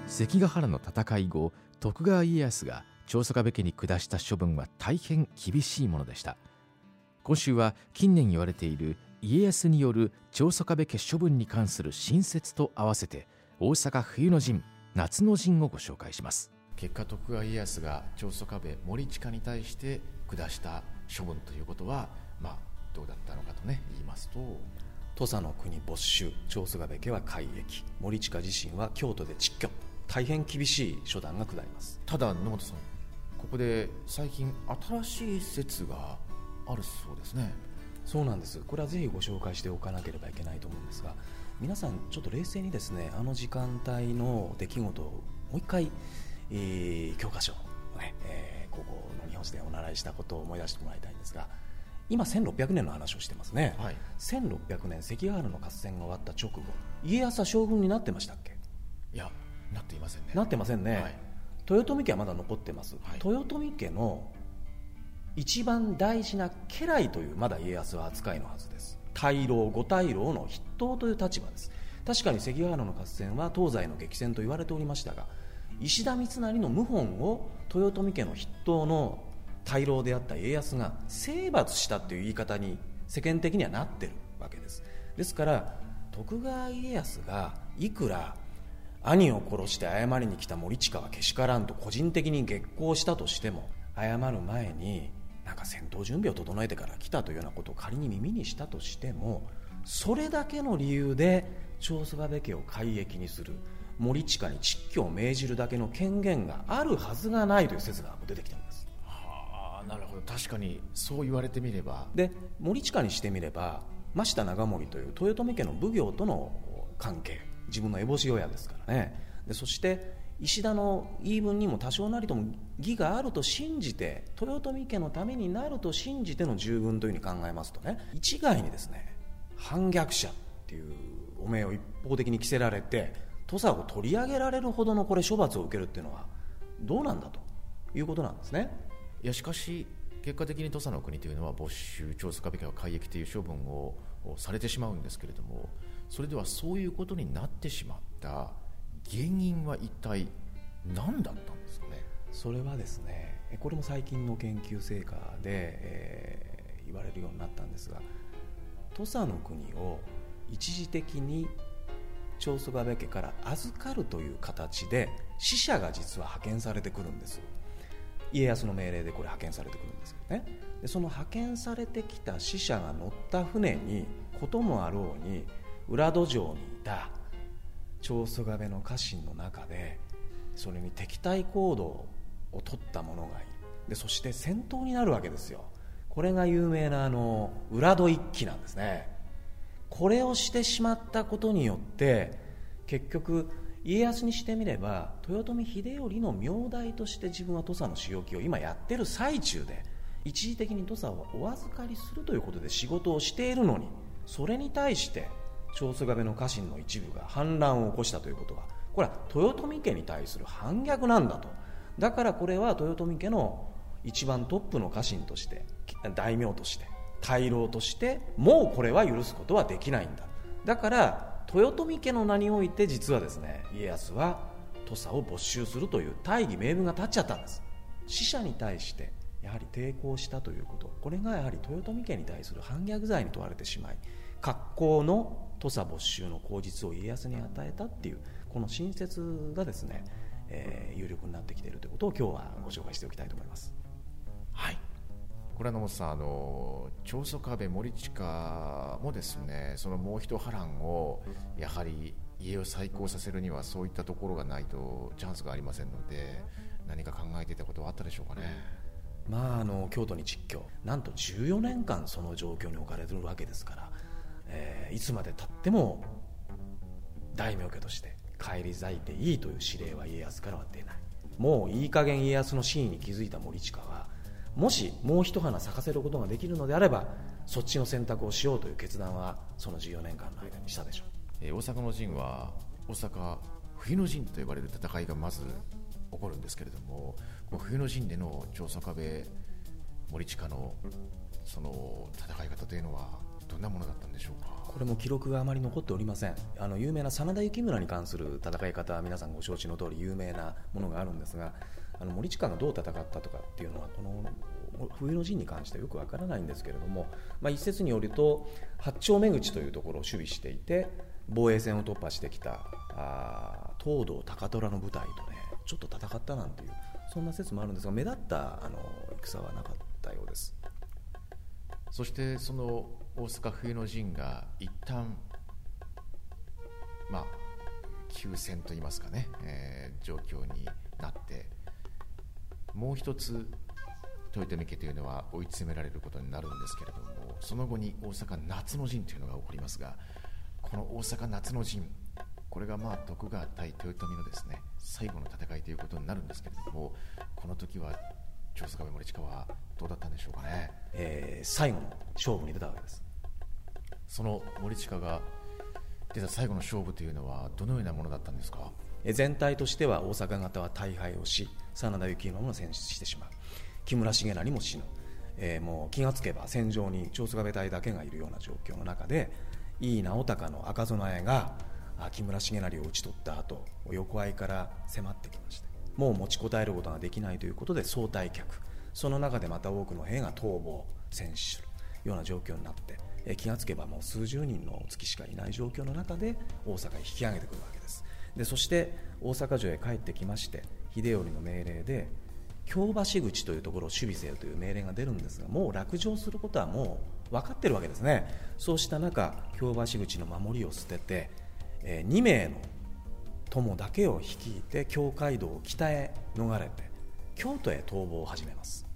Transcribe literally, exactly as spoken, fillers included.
関ヶ原の戦い後、徳川家康が長宗我部家に下した処分は大変厳しいものでした。今週は近年言われている家康による長宗我部家処分に関する新説と合わせて、大阪冬の陣、夏の陣をご紹介します。結果、徳川家康が長宗我部盛親に対して下した処分ということは、まあどうだったのかとね言いますと、 土佐の国没収、長宗我部家は改易、盛親自身は京都で蟄居、大変厳しい処断が下ります。 ただ野本さん、ここで最近新しい説があるそうですね。 そうなんです。これはぜひご紹介しておかなければいけないと思うんですが、皆さんちょっと冷静にですね、あの時間帯の出来事をもう一回、えー、教科書、ねえー、高校の日本史でお習いしたことを思い出してもらいたいんですが、今せんろっぴゃくねんの話をしてますね、はい、せんろっぴゃくねん関ヶ原の合戦が終わった直後、家康は将軍になってましたっけ？ いや、なっていませんね。 なってませんね、はい、豊臣家はまだ残ってます、はい、豊臣家の一番大事な家来というまだ家康は扱いのはずです。大老、五大老の筆頭という立場です。確かに関ヶ原の合戦は東西の激戦と言われておりましたが、石田三成の謀反を豊臣家の筆頭の大老であった家康が征伐したという言い方に世間的にはなってるわけです。ですから徳川家康がいくら兄を殺して謝りに来た盛親はけしからんと個人的に激高したとしても、謝る前になんか戦闘準備を整えてから来たというようなことを仮に耳にしたとしても、それだけの理由で長宗我部家を改易にする、盛親に蟄居を命じるだけの権限があるはずがないという説が出てきたんです。 はあ、なるほど。確かにそう言われてみれば。 で、盛親にしてみれば真下長盛という豊臣家の奉行との関係、自分の烏帽子親ですからね。でそして石田の言い分にも多少なりとも義があると信じて、豊臣家のためになると信じての従軍というふうに考えますとね、一概にですね、反逆者っていう汚名を一方的に着せられて土佐を取り上げられるほどのこれ処罰を受けるっていうのはどうなんだということなんですね。 いや、しかし結果的に土佐の国というのは没収、長宗我部家を改易という処分をされてしまうんですけれども、それではそういうことになってしまった原因は一体何だったんですかね。 それはですね、これも最近の研究成果で、えー、言われるようになったんですが、土佐の国を一時的に長宗我部家から預かるという形で使者が実は派遣されてくるんです。家康の命令でこれ派遣されてくるんですけどね。でその派遣されてきた使者が乗った船にこともあろうに浦戸城にいた長宗我部の家臣の中でそれに敵対行動を取った者がいる。でそして戦闘になるわけですよ。これが有名なあの浦戸一揆なんですね。これをしてしまったことによって結局家康にしてみれば豊臣秀頼の名代として自分は土佐の仕置きを今やってる最中で一時的に土佐をお預かりするということで仕事をしているのに、それに対して長宗我部の家臣の一部が反乱を起こしたということは、これは豊臣家に対する反逆なんだと。だからこれは豊臣家の一番トップの家臣として大名として大老としてもうこれは許すことはできないんだ。だから豊臣家の名において実はですね、家康は土佐を没収するという大義名分が立っちゃったんです。使者に対してやはり抵抗したということ、これがやはり豊臣家に対する反逆罪に問われてしまい、格好の土佐没収の口実を家康に与えたっていうこの新説がですね、えー、有力になってきているということを今日はご紹介しておきたいと思います。 はい、これは野本さん、あの長宗我部盛親もですね、そのもう一波乱をやはり家を再興させるにはそういったところがないとチャンスがありませんので、何か考えていたことはあったでしょうかね。 まあ、あの京都に蟄居、なんとじゅうよねんかんその状況に置かれているわけですから、えー、いつまでたっても大名家として返り咲いていいという指令は家康からは出ない。もういい加減家康の真意に気づいた盛親は、もしもう一花咲かせることができるのであればそっちの選択をしようという決断はそのじゅうよねんかんの間にしたでしょう。 えー、大阪の陣は大阪冬の陣と呼ばれる戦いがまず起こるんですけれども、この冬の陣での長宗我部盛親のその戦い方というのはどんなものだったんでしょうか。 これも記録があまり残っておりません。あの有名な真田幸村に関する戦い方は皆さんご承知の通り有名なものがあるんですが、あの森近がどう戦ったとかっていうのはこの冬の陣に関してはよくわからないんですけれども、まあ、一説によると八丁目口というところを守備していて防衛線を突破してきたあ東堂高虎の部隊とねちょっと戦ったなんていうそんな説もあるんですが、目立ったあの戦はなかったようです。 そしてその大阪冬の陣が一旦まあ休戦といいますかね、えー、状況になってもう一つ豊臣家というのは追い詰められることになるんですけれども、その後に大阪夏の陣というのが起こりますが、この大阪夏の陣、これがまあ徳川対豊臣のですね最後の戦いということになるんですけれども、この時は長宗我部森近はどうだったんでしょうかね。 えー、最後の勝負に出たわけです。 その森近が出た最後の勝負というのはどのようなものだったんですか。 えー、全体としては大阪方は大敗をし、真田幸村も戦死してしまう、木村重成も死ぬ、えー、もう気がつけば戦場に長宗我部隊だけがいるような状況の中で、井伊直孝の赤備えが木村重成を討ち取った後、横合いから迫ってきまして、もう持ちこたえることができないということで総退却、その中でまた多くの兵が逃亡戦死するような状況になって、え気がつけばもう数十人の月しかいない状況の中で大阪へ引き上げてくるわけです。でそして大阪城へ帰ってきまして、秀頼の命令で京橋口というところを守備せよという命令が出るんですが、もう落城することはもう分かってるわけですね。そうした中、京橋口の守りを捨てて、えー、に名の友だけを率いて京街道を北へ逃れて京都へ逃亡を始めます。